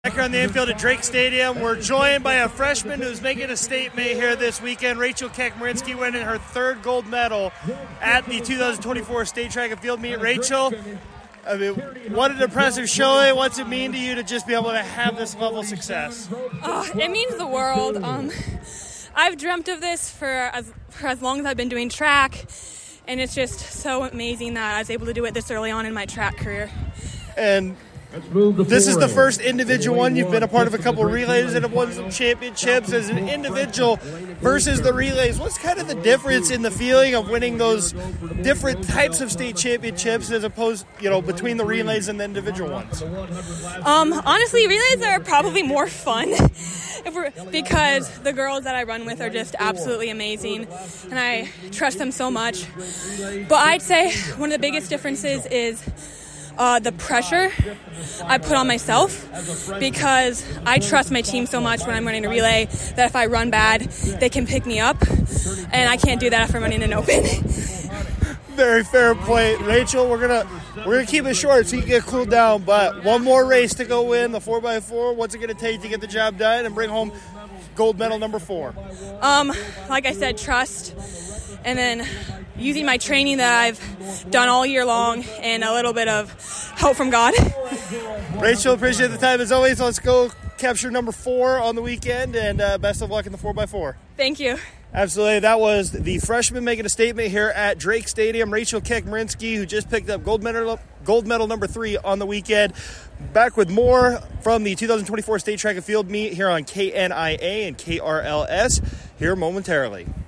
Back here on the infield at Drake Stadium, we're joined by a freshman who's making a statement here this weekend. Rachel Kekmarinsky winning her third gold medal at the 2024 State Track and Field Meet. Rachel, I mean, what an impressive showing. What's it mean to you to just be able to have this level of success? It means the world. I've dreamt of this for as long as I've been doing track, and it's just so amazing that I was able to do it this early on in my track career. And this is the first individual one. You've been a part of a couple of relays and have won some championships as an individual versus the relays. What's kind of the difference in the feeling of winning those different types of state championships as opposed, between the relays and the individual ones? Honestly, relays are probably more fun because the girls that I run with are just absolutely amazing, and I trust them so much. But I'd say one of the biggest differences is the pressure I put on myself, because I trust my team so much when I'm running a relay that if I run bad, they can pick me up, and I can't do that if I'm running an open. Very fair point, Rachel. We're gonna keep it short so you can get cooled down. But one more race to go win the 4x4. What's it gonna take to get the job done and bring home gold medal number 4? Like I said, trust, and then using my training that I've done all year long and a little bit of help from God. Rachel, appreciate the time as always. Let's go capture number 4 on the weekend, and best of luck in the 4x4. Thank you. Absolutely. That was the freshman making a statement here at Drake Stadium, Rachel Kekmarinsky, who just picked up gold medal number 3 on the weekend. Back with more from the 2024 State Track and Field Meet here on KNIA and KRLS here momentarily.